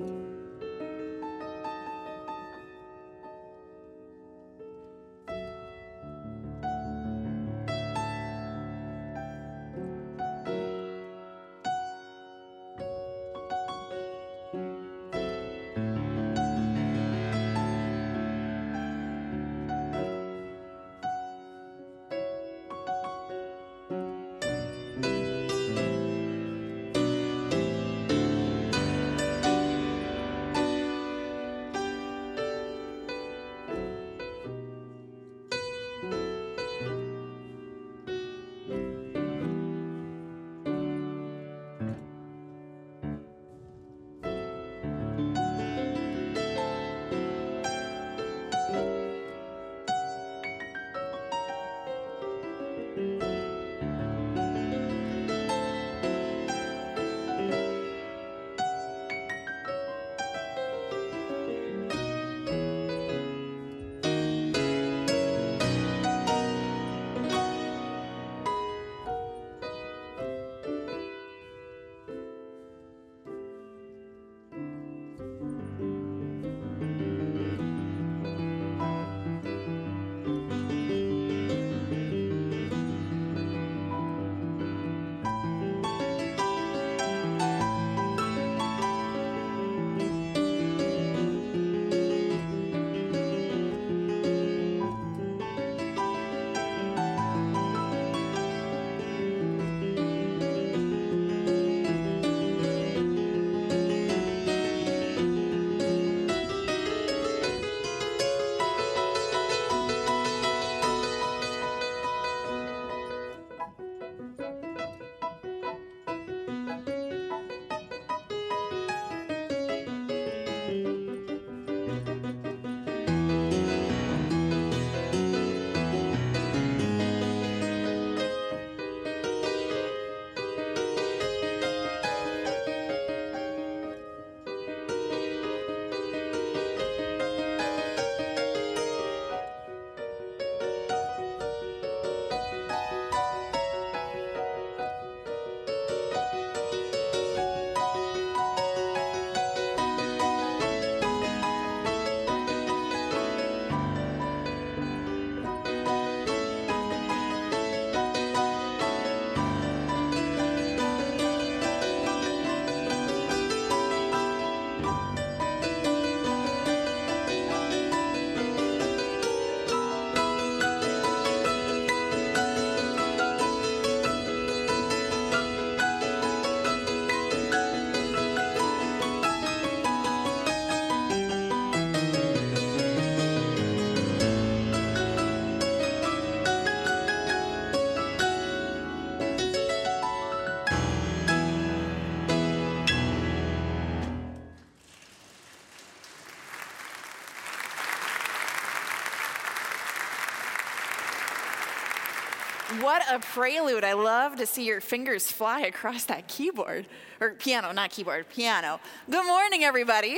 What a prelude. I love to see your fingers fly across that keyboard. Or piano, not keyboard, piano. Good morning, everybody.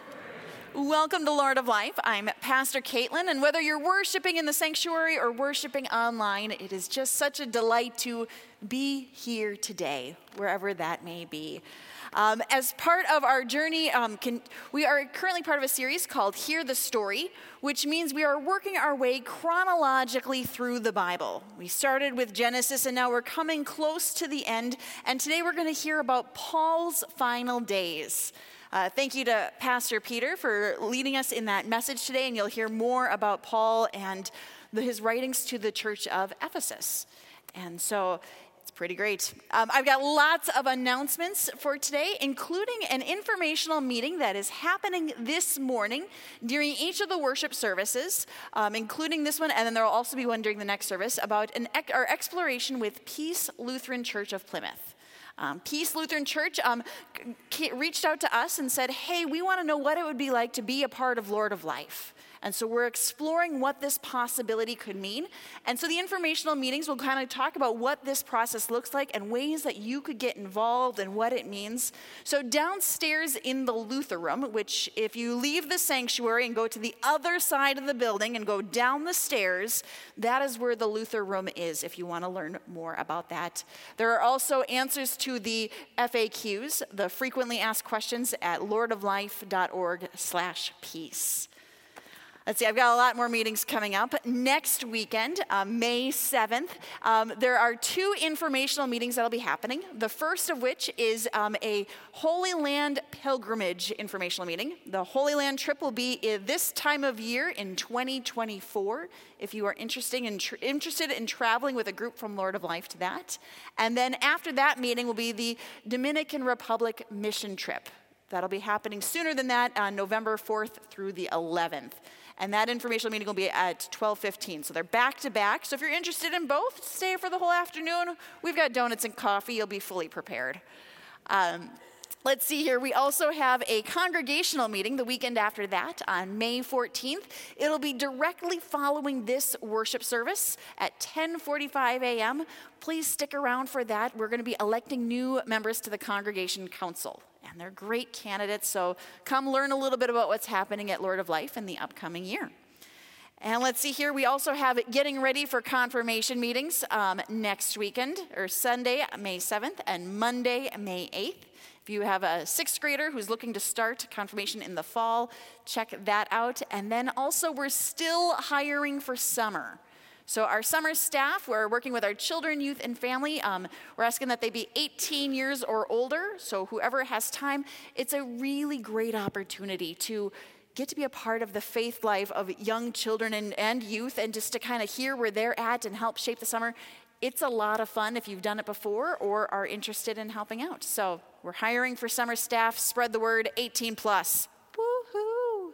Welcome to Lord of Life. I'm Pastor Caitlin, and whether you're worshiping in the sanctuary or worshiping online, it is just such a delight to be here today, wherever that may be. As part of our journey, we are currently part of a series called Hear the Story, which means we are working our way chronologically through the Bible. We started with Genesis, and now we're coming close to the end, and today we're going to hear about Paul's final days. Thank you to Pastor Peter for leading us in that message today, and you'll hear more about Paul and his writings to the church of Ephesus. And so it's pretty great. I've got lots of announcements for today, including an informational meeting that is happening this morning during each of the worship services, including this one, and then there will also be one during the next service about our exploration with Peace Lutheran Church of Plymouth. Peace Lutheran Church reached out to us and said, hey, we want to know what it would be like to be a part of Lord of Life. And so we're exploring what this possibility could mean. And so the informational meetings will kind of talk about what this process looks like and ways that you could get involved and what it means. So downstairs in the Luther Room, which if you leave the sanctuary and go to the other side of the building and go down the stairs, that is where the Luther Room is if you want to learn more about that. There are also answers to the FAQs, the frequently asked questions, at lordoflife.org/peace. Let's see, I've got a lot more meetings coming up. Next weekend, May 7th, there are 2 informational meetings that'll be happening. The first of which is a Holy Land pilgrimage informational meeting. The Holy Land trip will be this time of year in 2024, if you are interested in traveling with a group from Lord of Life to that. And then after that meeting will be the Dominican Republic mission trip. That'll be happening sooner than that, on November 4th through the 11th. And that informational meeting will be at 12:15. So they're back to back. So if you're interested in both, stay for the whole afternoon. We've got donuts and coffee. You'll be fully prepared. Let's see here. We also have a congregational meeting the weekend after that on May 14th. It'll be directly following this worship service at 10:45 a.m. Please stick around for that. We're going to be electing new members to the Congregation Council. And they're great candidates, so come learn a little bit about what's happening at Lord of Life in the upcoming year. And let's see here, we also have getting ready for confirmation meetings next weekend, or Sunday, May 7th, and Monday, May 8th. If you have a 6th grader who's looking to start confirmation in the fall, check that out. And then also, we're still hiring for summer. So our summer staff, we're working with our children, youth, and family. We're asking that they be 18 years or older, so whoever has time. It's a really great opportunity to get to be a part of the faith life of young children and youth, and just to kind of hear where they're at and help shape the summer. It's a lot of fun if you've done it before or are interested in helping out. So we're hiring for summer staff. Spread the word, 18 plus. Woohoo!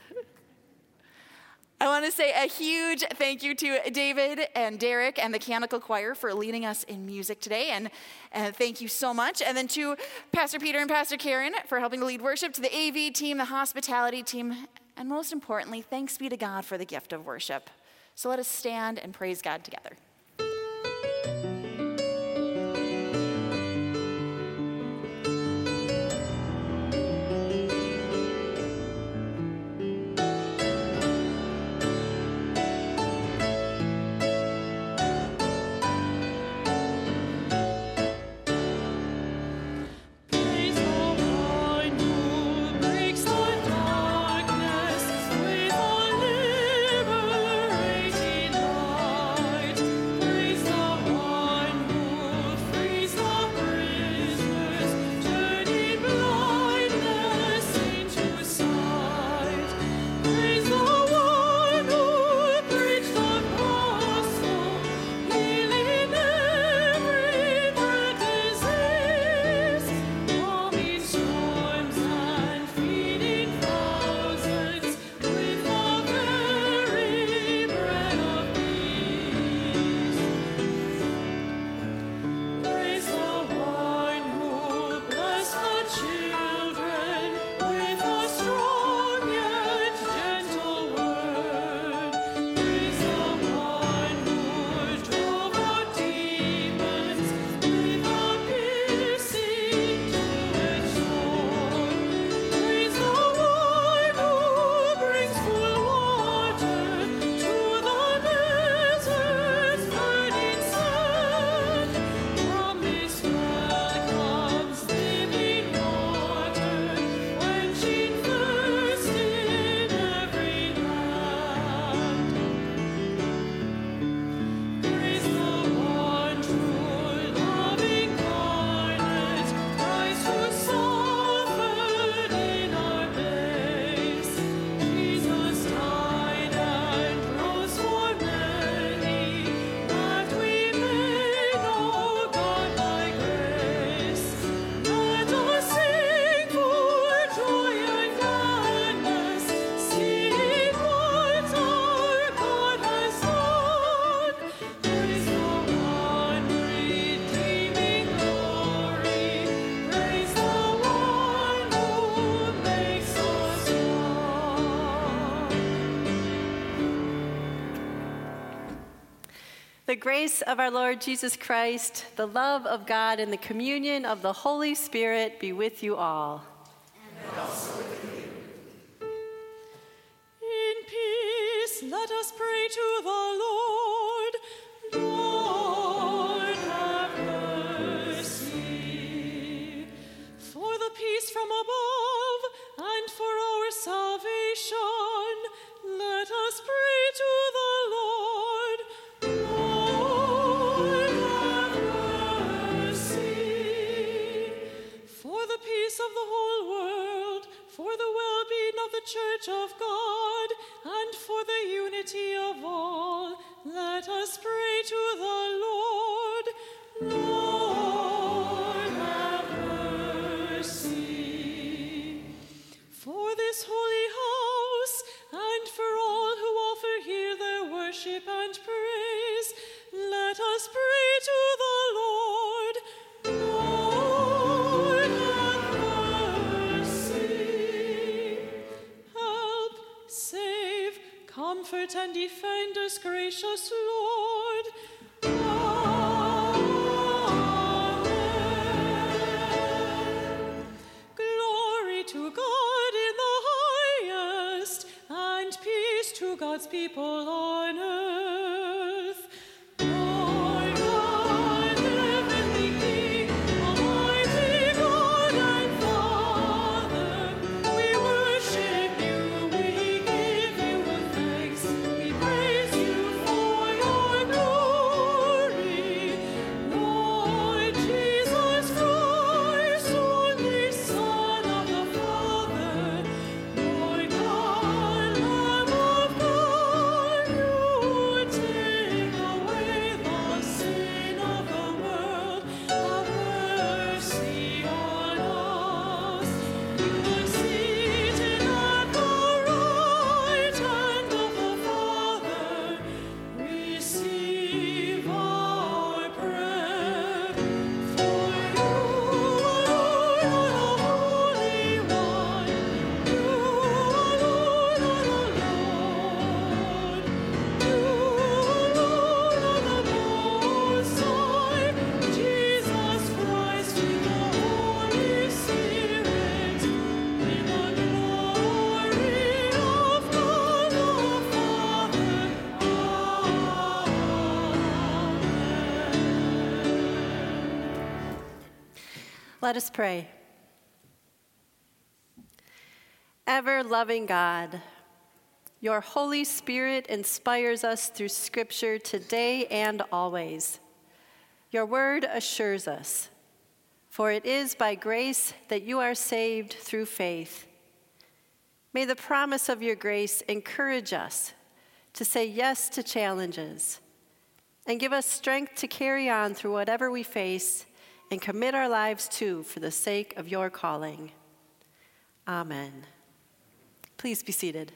I want to say a huge thank you to David and Derek and the Canticle Choir for leading us in music today, and thank you so much. And then to Pastor Peter and Pastor Karen for helping to lead worship, to the AV team, the hospitality team, and most importantly, thanks be to God for the gift of worship. So let us stand and praise God together. The grace of our Lord Jesus Christ, the love of God, and the communion of the Holy Spirit be with you all. And also with you. In peace, let us pray to the Lord. Lord, have mercy. For the peace from above and for our salvation, let us pray to the Lord. Lord, have mercy. For the peace of the whole world, for the well-being of the Church of God, and for the unity of all, let us pray to the Lord. Lord, have mercy. For this holy house, and for all who offer here their worship and praise, let us pray to the Lord. Lord, have mercy. Help, save, comfort, and defend us, gracious Lord. Amen. Glory to God in the highest, and peace to God's people on earth. Lord God, heavenly King, almighty God and Father, we worship you, we give you thanks, we praise you for your glory. Lord Jesus Christ, only Son of the Father, Lord God, Lamb of God, you take away the sin of the world. Have mercy on us. You are seated at the right hand of the Father. Receive our prayer. For you alone are the Holy One. You alone are the Lord. You alone are the Most High. Jesus Christ with the Holy Spirit, in the glory of God the Father. Amen. Let us pray. Ever-loving God, your Holy Spirit inspires us through Scripture today and always. Your word assures us, for it is by grace that you are saved through faith. May the promise of your grace encourage us to say yes to challenges and give us strength to carry on through whatever we face and commit our lives to for the sake of your calling. Amen. Please be seated.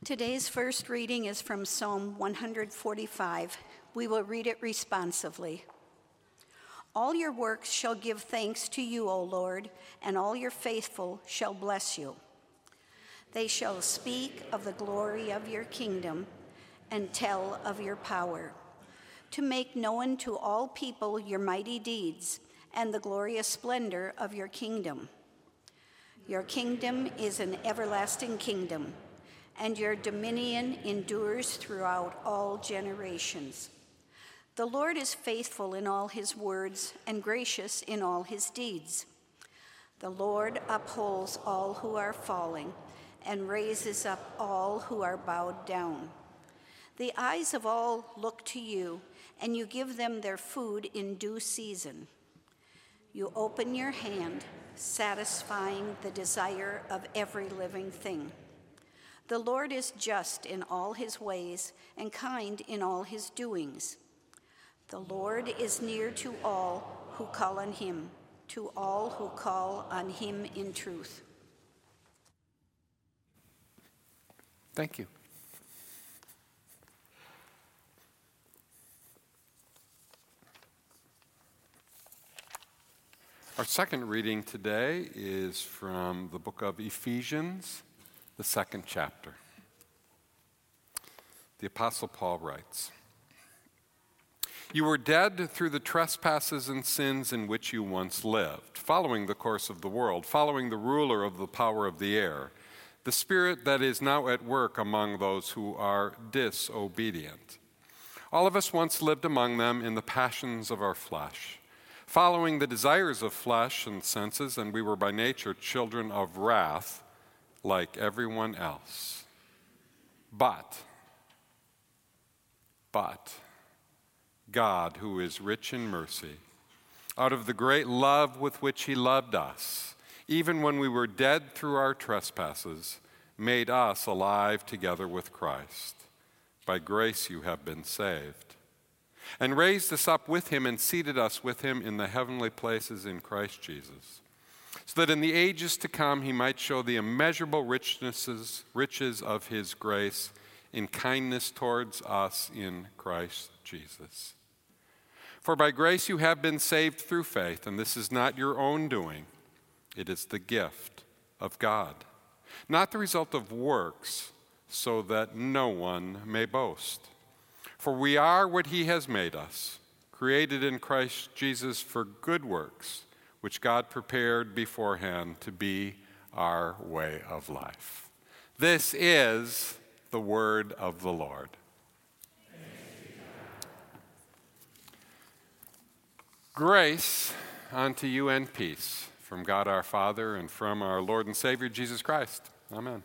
Today's first reading is from Psalm 145. We will read it responsively. All your works shall give thanks to you, O Lord, and all your faithful shall bless you. They shall speak of the glory of your kingdom and tell of your power, to make known to all people your mighty deeds and the glorious splendor of your kingdom. Your kingdom is an everlasting kingdom, and your dominion endures throughout all generations. The Lord is faithful in all his words and gracious in all his deeds. The Lord upholds all who are falling and raises up all who are bowed down. The eyes of all look to you, and you give them their food in due season. You open your hand, satisfying the desire of every living thing. The Lord is just in all his ways and kind in all his doings. The Lord is near to all who call on him, to all who call on him in truth. Thank you. Our second reading today is from the book of Ephesians, the second chapter. The Apostle Paul writes, "You were dead through the trespasses and sins in which you once lived, following the course of the world, following the ruler of the power of the air, the spirit that is now at work among those who are disobedient. All of us once lived among them in the passions of our flesh, following the desires of flesh and senses, and we were by nature children of wrath, like everyone else. But God, who is rich in mercy, out of the great love with which he loved us, even when we were dead through our trespasses, made us alive together with Christ. By grace you have been saved, and raised us up with him and seated us with him in the heavenly places in Christ Jesus, so that in the ages to come he might show the immeasurable riches of his grace in kindness towards us in Christ Jesus. For by grace you have been saved through faith, and this is not your own doing. It is the gift of God, not the result of works, so that no one may boast. For we are what he has made us, created in Christ Jesus for good works, which God prepared beforehand to be our way of life." This is the word of the Lord. Grace unto you and peace from God our Father and from our Lord and Savior Jesus Christ. Amen.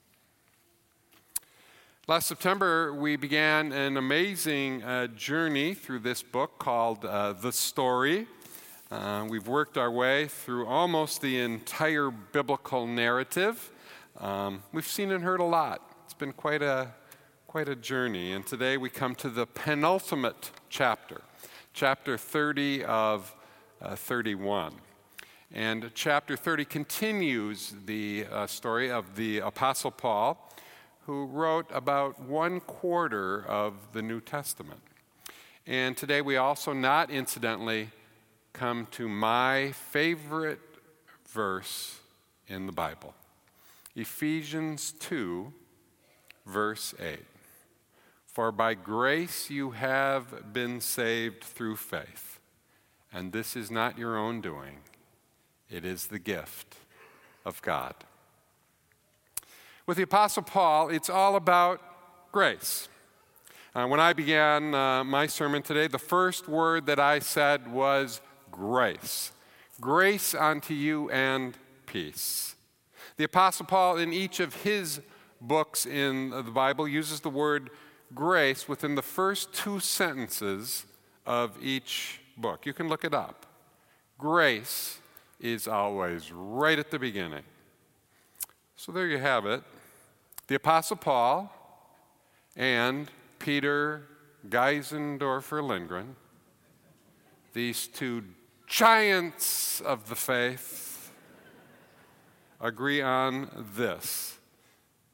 Last September, we began an amazing journey through this book called The Story. We've worked our way through almost the entire biblical narrative. We've seen and heard a lot. It's been quite a journey. And today we come to the penultimate chapter, chapter 30 of 31. And chapter 30 continues the story of the Apostle Paul, who wrote about 1/4 of the New Testament. And today we also, not incidentally, come to my favorite verse in the Bible, Ephesians 2, verse 8. "For by grace you have been saved through faith, and this is not your own doing. It is the gift of God." With the Apostle Paul, it's all about grace. When I began my sermon today, the first word that I said was grace. Grace unto you and peace. The Apostle Paul, in each of his books in the Bible, uses the word grace within the first 2 sentences of each book. You can look it up. Grace is always right at the beginning. So there you have it. The Apostle Paul and Peter Geisendorfer Lindgren, these 2 giants of the faith, agree on this: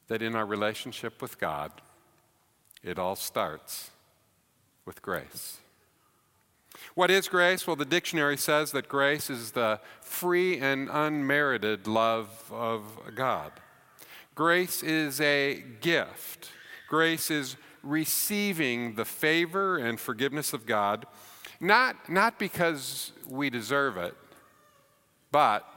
that in our relationship with God, it all starts with grace. What is grace? Well, the dictionary says that grace is the free and unmerited love of God. Grace is a gift. Grace is receiving the favor and forgiveness of God, not because we deserve it, but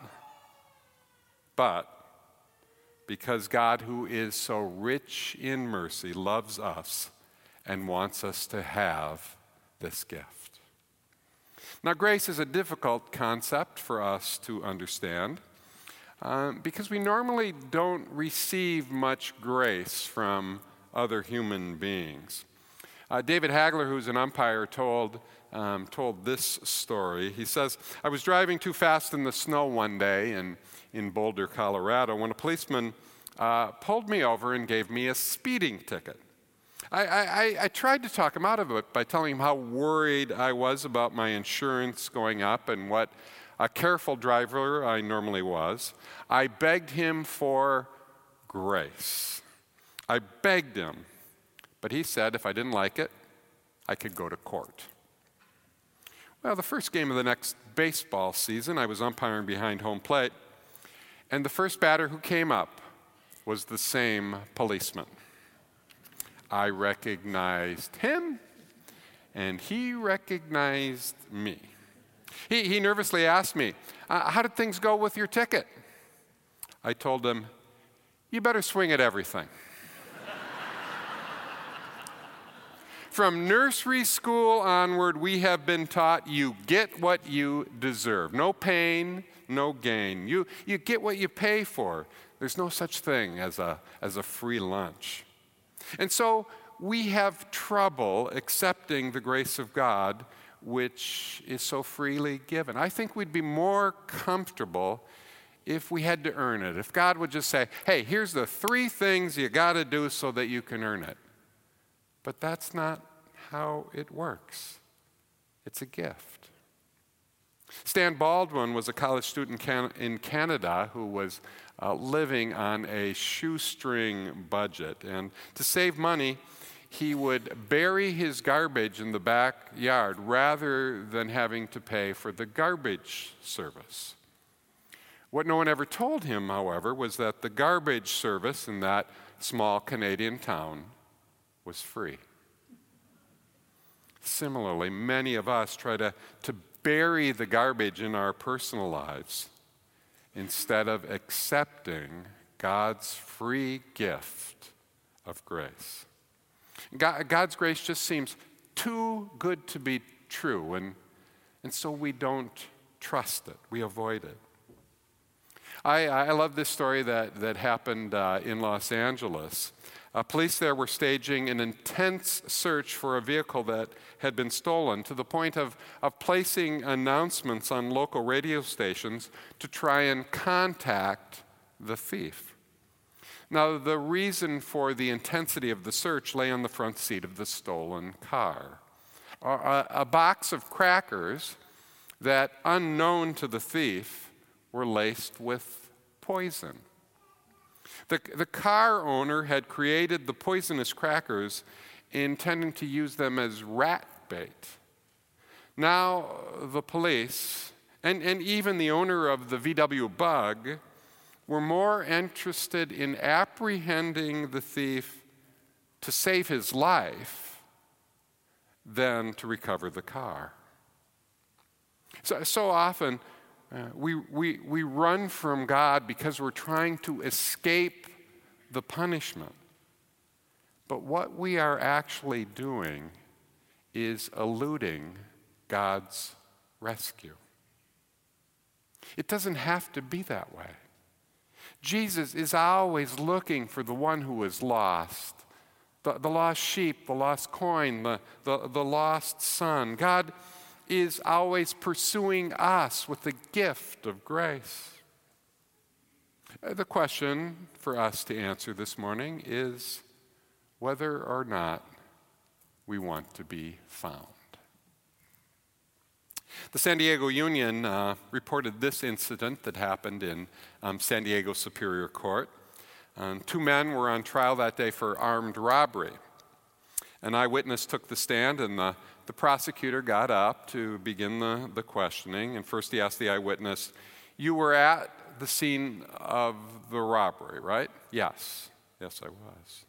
because God, who is so rich in mercy, loves us and wants us to have this gift. Now, grace is a difficult concept for us to understand because we normally don't receive much grace from other human beings. David Hagler, who's an umpire, told this story. He says, "I was driving too fast in the snow one day in Boulder, Colorado, when a policeman pulled me over and gave me a speeding ticket. I tried to talk him out of it by telling him how worried I was about my insurance going up and what a careful driver I normally was. I begged him for grace. I begged him, but he said if I didn't like it, I could go to court." Well, the first game of the next baseball season, I was umpiring behind home plate, and the first batter who came up was the same policeman. I recognized him, and he recognized me. He nervously asked me, "How did things go with your ticket?" I told him, "You better swing at everything." From nursery school onward, we have been taught you get what you deserve. No pain, no gain. You get what you pay for. There's no such thing as a free lunch. And so we have trouble accepting the grace of God, which is so freely given. I think we'd be more comfortable if we had to earn it. If God would just say, "Hey, here's the 3 things you got to do so that you can earn it." But that's not how it works. It's a gift. Stan Baldwin was a college student in Canada who was living on a shoestring budget. And to save money, he would bury his garbage in the backyard rather than having to pay for the garbage service. What no one ever told him, however, was that the garbage service in that small Canadian town was free. Similarly, many of us try to bury the garbage in our personal lives instead of accepting God's free gift of grace. God's grace just seems too good to be true, and so we don't trust it. We avoid it. I love this story that happened in Los Angeles. Police there were staging an intense search for a vehicle that had been stolen to the point of placing announcements on local radio stations to try and contact the thief. Now, the reason for the intensity of the search lay on the front seat of the stolen car. A box of crackers that, unknown to the thief, were laced with poison. The car owner had created the poisonous crackers intending to use them as rat bait. Now the police, and even the owner of the VW Bug, were more interested in apprehending the thief to save his life than to recover the car. So often, we run from God because we're trying to escape the punishment. But what we are actually doing is eluding God's rescue. It doesn't have to be that way. Jesus is always looking for the one who is lost, the lost sheep, the lost coin, the lost son. God is always pursuing us with the gift of grace. The question for us to answer this morning is whether or not we want to be found. The San Diego Union reported this incident that happened in San Diego Superior Court. Two men were on trial that day for armed robbery. An eyewitness took the stand, and the prosecutor got up to begin the questioning. And first he asked the eyewitness, "You were at the scene of the robbery, right?" "Yes. Yes, I was."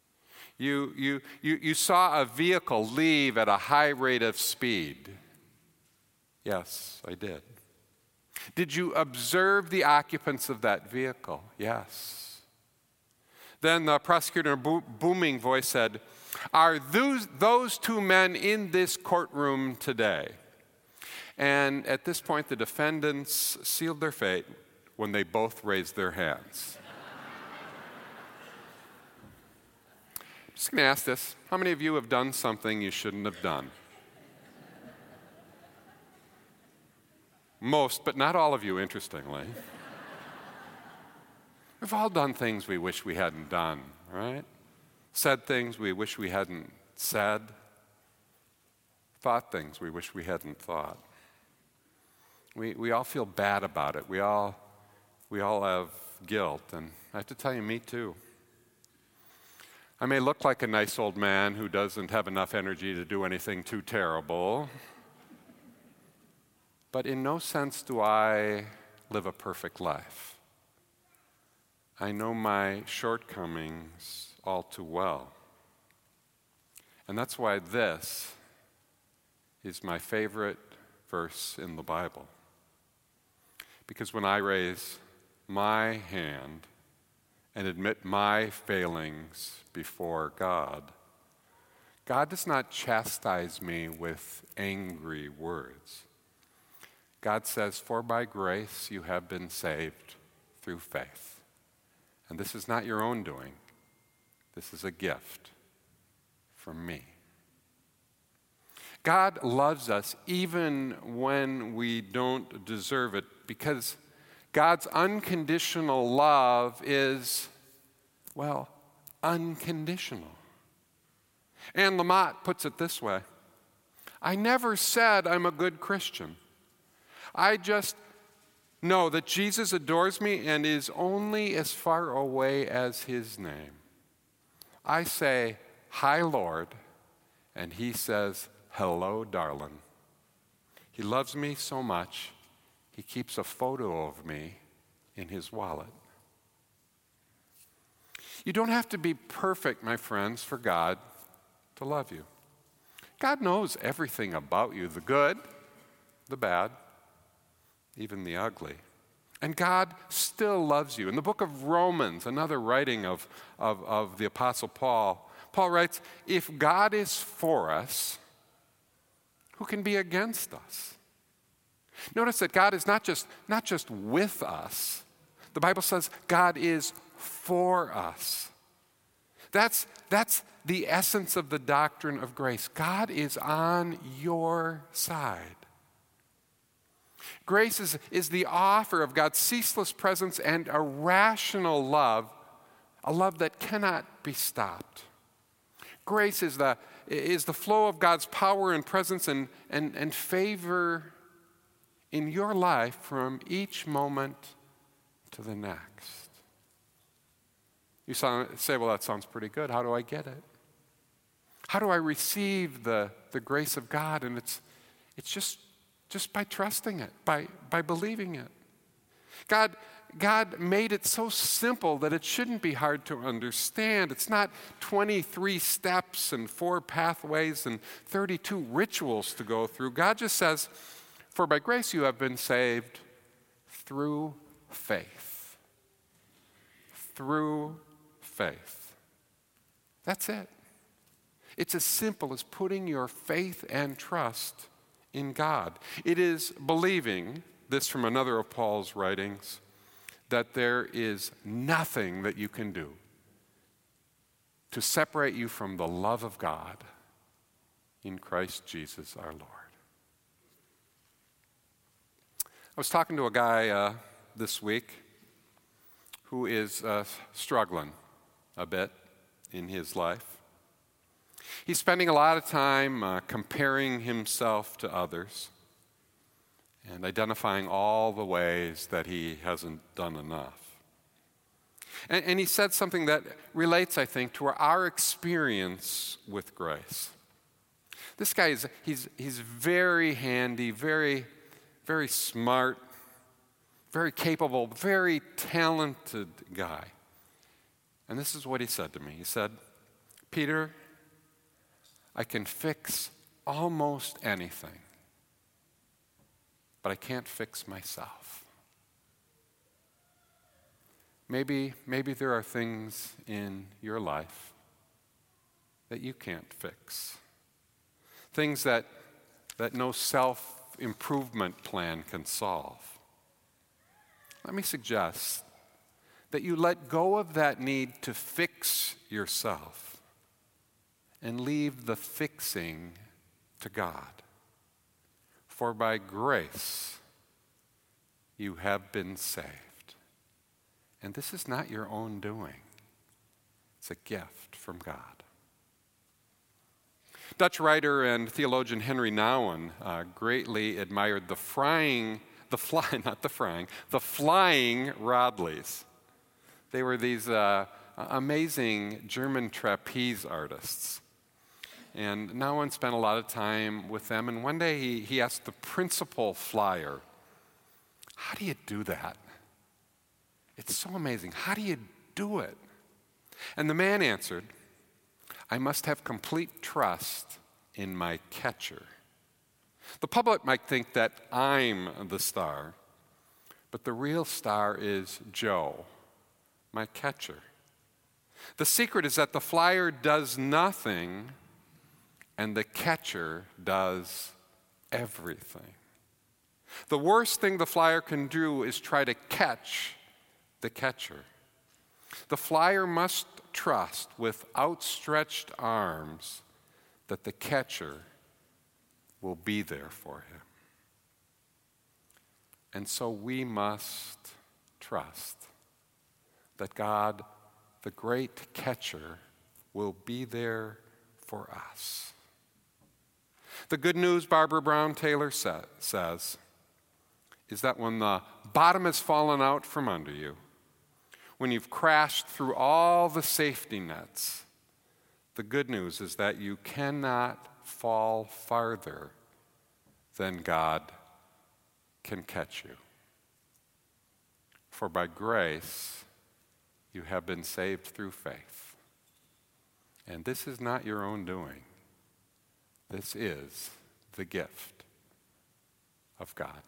You saw a vehicle leave at a high rate of speed?" "Yes, I did." "Did you observe the occupants of that vehicle?" "Yes." Then the prosecutor in a booming voice said, "Are those two men in this courtroom today?" And at this point, the defendants sealed their fate when they both raised their hands. I'm just going to ask this. How many of you have done something you shouldn't have done? Most, but not all of you, interestingly. We've all done things we wish we hadn't done, right? Said things we wish we hadn't said. Thought things we wish we hadn't thought. We all feel bad about it. We all have guilt, and I have to tell you, me too. I may look like a nice old man who doesn't have enough energy to do anything too terrible, but in no sense do I live a perfect life. I know my shortcomings all too well. And that's why this is my favorite verse in the Bible. Because when I raise my hand and admit my failings before God, God does not chastise me with angry words. God says, "For by grace you have been saved through faith." And this is not your own doing. This is a gift from me. God loves us even when we don't deserve it, because God's unconditional love is, well, unconditional. Anne Lamott puts it this way: "I never said I'm a good Christian. I just know that Jesus adores me and is only as far away as his name. I say, 'Hi, Lord,' and he says, 'Hello, darling.' He loves me so much, he keeps a photo of me in his wallet." You don't have to be perfect, my friends, for God to love you. God knows everything about you, the good, the bad, even the ugly. And God still loves you. In the book of Romans, another writing of the Apostle Paul, Paul writes, "If God is for us, who can be against us?" Notice that God is not just with us. The Bible says God is for us. That's the essence of the doctrine of grace. God is on your side. Grace is the offer of God's ceaseless presence and a rational love, a love that cannot be stopped. Grace is the flow of God's power and presence and favor in your life from each moment to the next. You say, "Well, that sounds pretty good. How do I get it? How do I receive the grace of God?" And it's just by trusting it, by believing it. God made it so simple that it shouldn't be hard to understand. It's not 23 steps and 4 pathways and 32 rituals to go through. God just says, "For by grace you have been saved through faith." Through faith. That's it. It's as simple as putting your faith and trust in God. It is believing, this from another of Paul's writings, that there is nothing that you can do to separate you from the love of God in Christ Jesus our Lord. I was talking to a guy this week who is struggling a bit in his life. He's spending a lot of time comparing himself to others and identifying all the ways that he hasn't done enough. And he said something that relates, I think, to our experience with grace. This guy he's very handy, very, very smart, very capable, very talented guy. And this is what he said to me. He said, "Peter, I can fix almost anything, but I can't fix myself." Maybe there are things in your life that you can't fix. Things that no self-improvement plan can solve. Let me suggest that you let go of that need to fix yourself and leave the fixing to God. For by grace you have been saved. And this is not your own doing. It's a gift from God. Dutch writer and theologian Henry Nouwen greatly admired the flying Rodleys. They were these amazing German trapeze artists. And Nouwen spent a lot of time with them. And one day he asked the principal flyer, "How do you do that? It's so amazing. How do you do it?" And the man answered, "I must have complete trust in my catcher. The public might think that I'm the star, but the real star is Joe, my catcher. The secret is that the flyer does nothing and the catcher does everything. The worst thing the flyer can do is try to catch the catcher. The flyer must trust with outstretched arms that the catcher will be there for him. And so we must trust that God, the great catcher, will be there for us. The good news, Barbara Brown Taylor says, is that when the bottom has fallen out from under you, when you've crashed through all the safety nets, the good news is that you cannot fall farther than God can catch you. For by grace, you have been saved through faith. And this is not your own doing. This is the gift of God.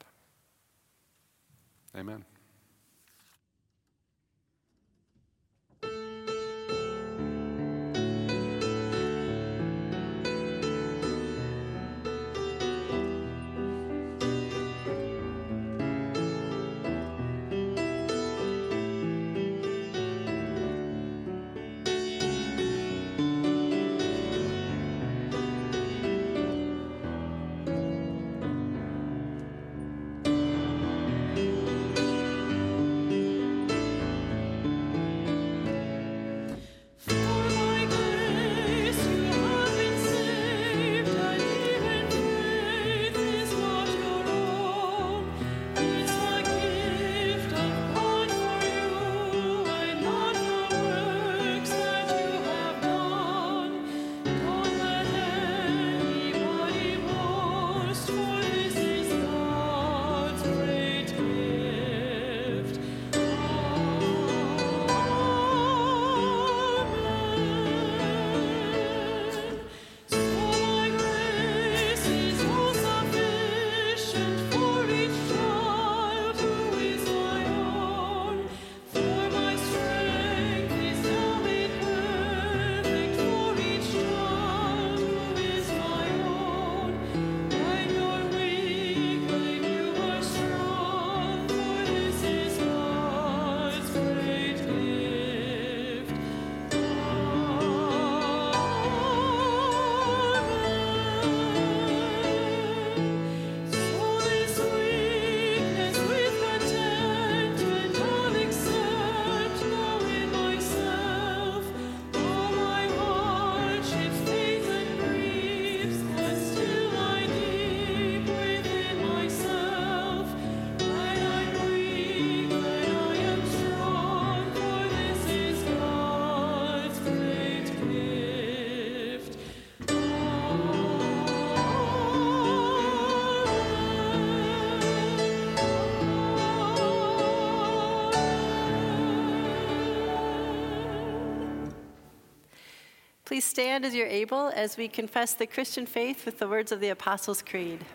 Amen. Please stand as you're able as we confess the Christian faith with the words of the Apostles' Creed.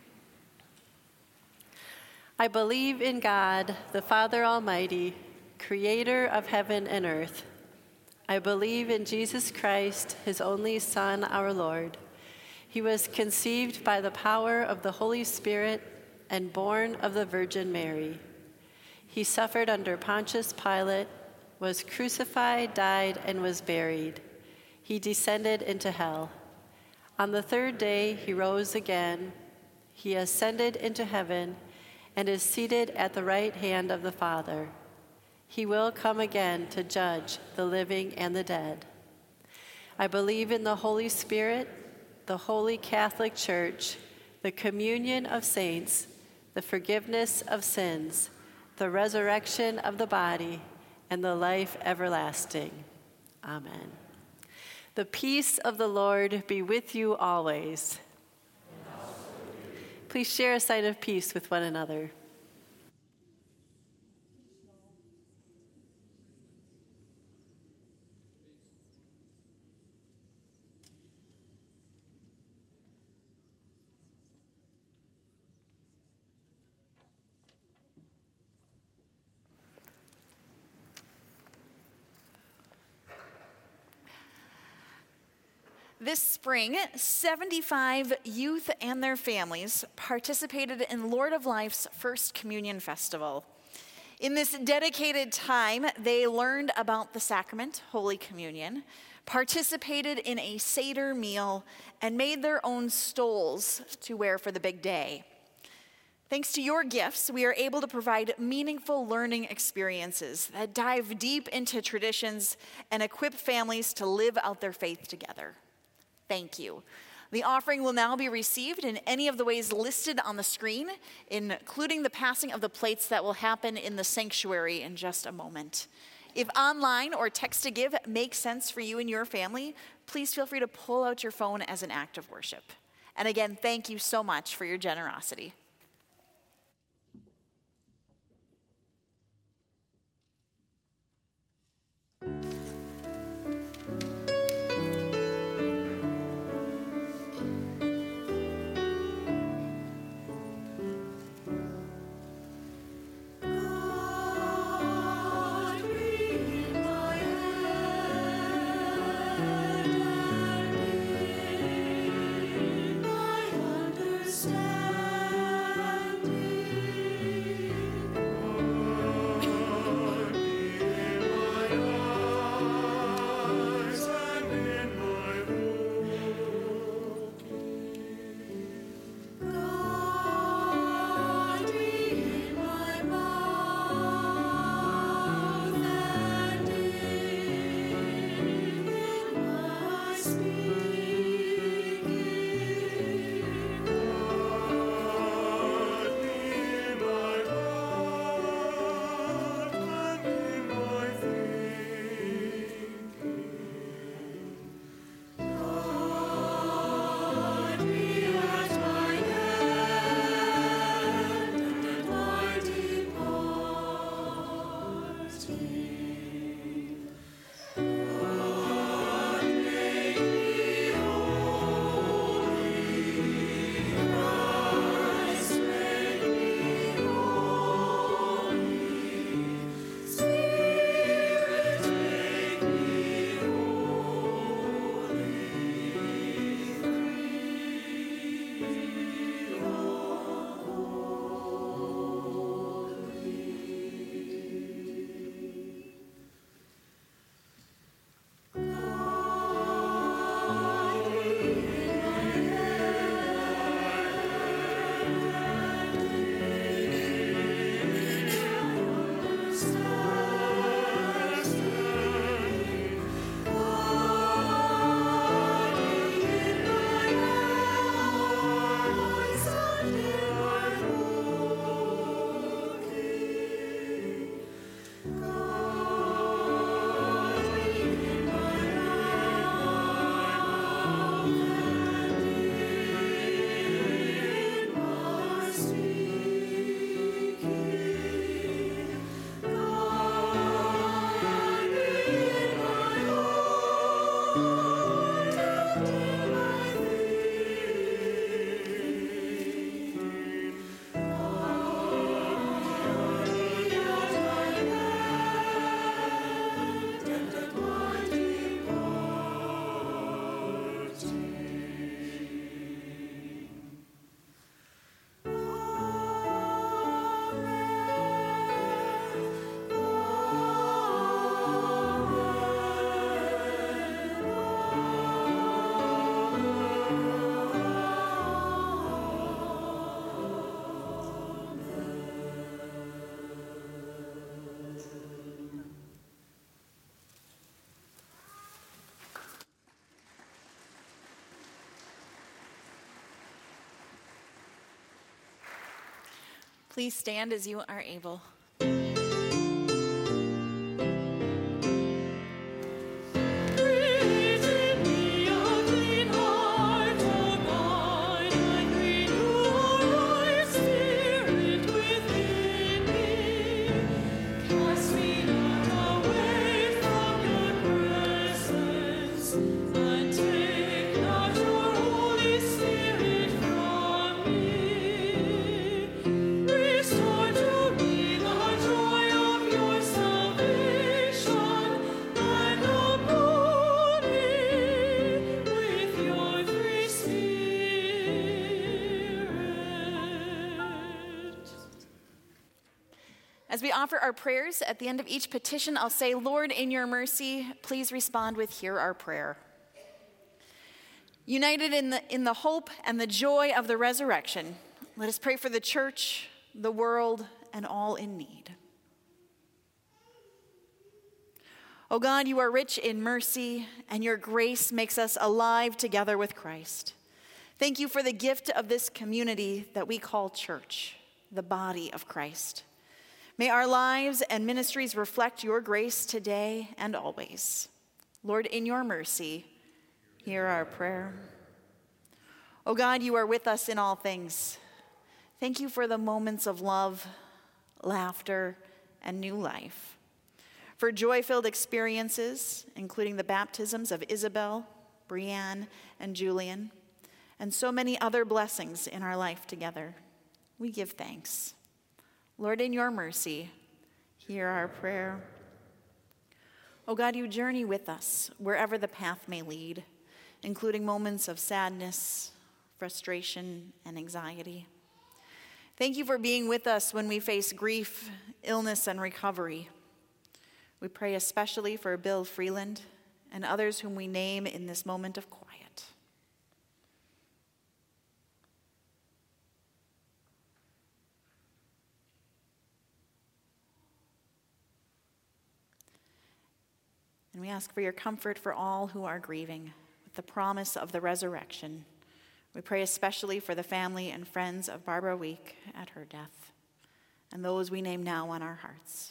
I believe in God, the Father Almighty, creator of heaven and earth. I believe in Jesus Christ, his only Son, our Lord. He was conceived by the power of the Holy Spirit and born of the Virgin Mary. He suffered under Pontius Pilate, was crucified, died, and was buried. He descended into hell. On the third day, he rose again. He ascended into heaven and is seated at the right hand of the Father. He will come again to judge the living and the dead. I believe in the Holy Spirit, the Holy Catholic Church, the communion of saints, the forgiveness of sins, the resurrection of the body, and the life everlasting. Amen. The peace of the Lord be with you always. Please share a sign of peace with one another. This spring, 75 youth and their families participated in Lord of Life's First Communion Festival. In this dedicated time, they learned about the sacrament, Holy Communion, participated in a Seder meal, and made their own stoles to wear for the big day. Thanks to your gifts, we are able to provide meaningful learning experiences that dive deep into traditions and equip families to live out their faith together. Thank you. The offering will now be received in any of the ways listed on the screen, including the passing of the plates that will happen in the sanctuary in just a moment. If online or text to give makes sense for you and your family, please feel free to pull out your phone as an act of worship. And again, thank you so much for your generosity. Stand. Please stand as you are able. As we offer our prayers at the end of each petition, I'll say, Lord, in your mercy, please respond with, hear our prayer. United in the hope and the joy of the resurrection, let us pray for the church, the world, and all in need. O God, you are rich in mercy, and your grace makes us alive together with Christ. Thank you for the gift of this community that we call church, the body of Christ. May our lives and ministries reflect your grace today and always. Lord, in your mercy, hear our prayer. O God, you are with us in all things. Thank you for the moments of love, laughter, and new life. For joy-filled experiences, including the baptisms of Isabel, Brianne, and Julian, and so many other blessings in our life together. We give thanks. Lord, in your mercy, hear our prayer. O God, you journey with us wherever the path may lead, including moments of sadness, frustration, and anxiety. Thank you for being with us when we face grief, illness, and recovery. We pray especially for Bill Freeland and others whom we name in this moment of quiet. And we ask for your comfort for all who are grieving with the promise of the resurrection. We pray especially for the family and friends of Barbara Week at her death, and those we name now on our hearts.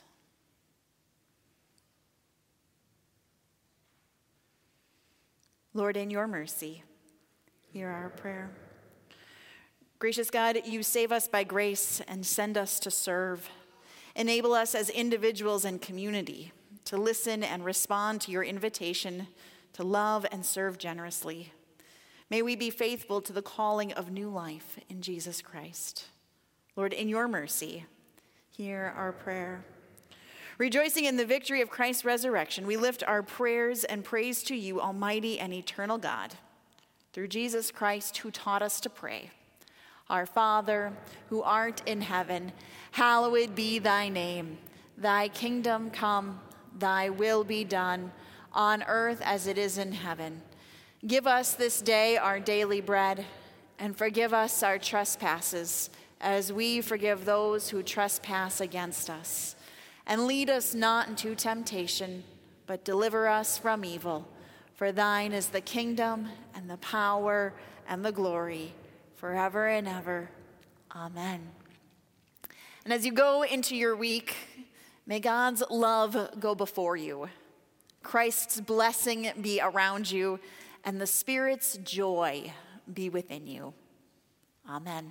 Lord, in your mercy, hear our prayer. Gracious God, you save us by grace and send us to serve. Enable us as individuals and community to listen and respond to your invitation to love and serve generously. May we be faithful to the calling of new life in Jesus Christ. Lord, in your mercy, hear our prayer. Rejoicing in the victory of Christ's resurrection, we lift our prayers and praise to you, Almighty and eternal God, through Jesus Christ, who taught us to pray. Our Father, who art in heaven, hallowed be thy name. Thy kingdom come, thy will be done, on earth as it is in heaven. Give us this day our daily bread, and forgive us our trespasses, as we forgive those who trespass against us. And lead us not into temptation, but deliver us from evil. For thine is the kingdom, and the power, and the glory, forever and ever. Amen. And as you go into your week, may God's love go before you, Christ's blessing be around you, and the Spirit's joy be within you. Amen.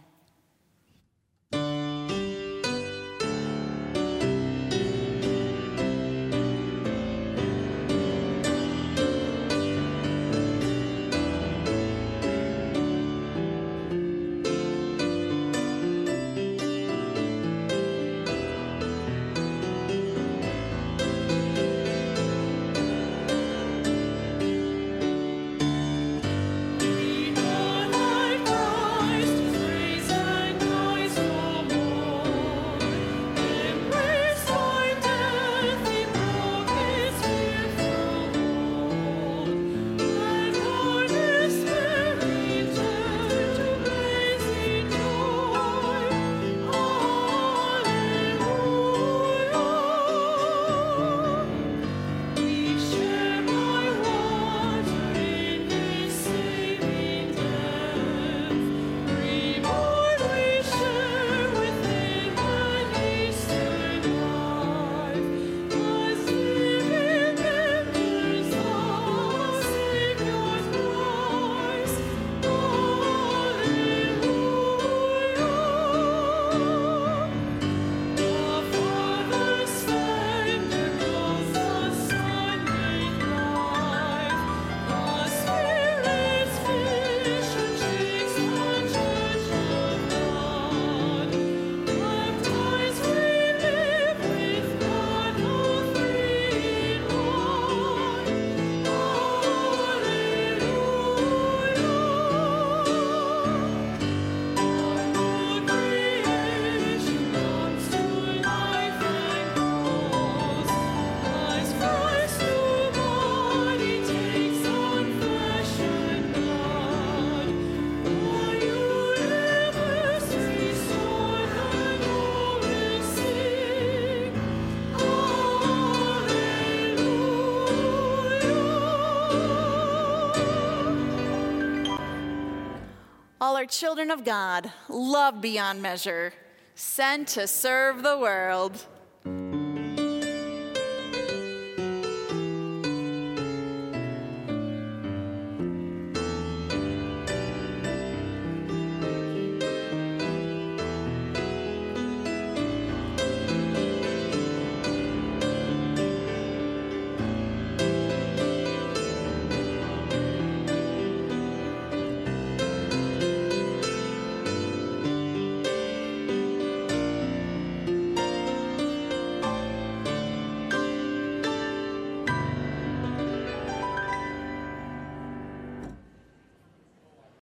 We know thy Christ, praise and noise no more. all are children of God, loved beyond measure, sent to serve the world.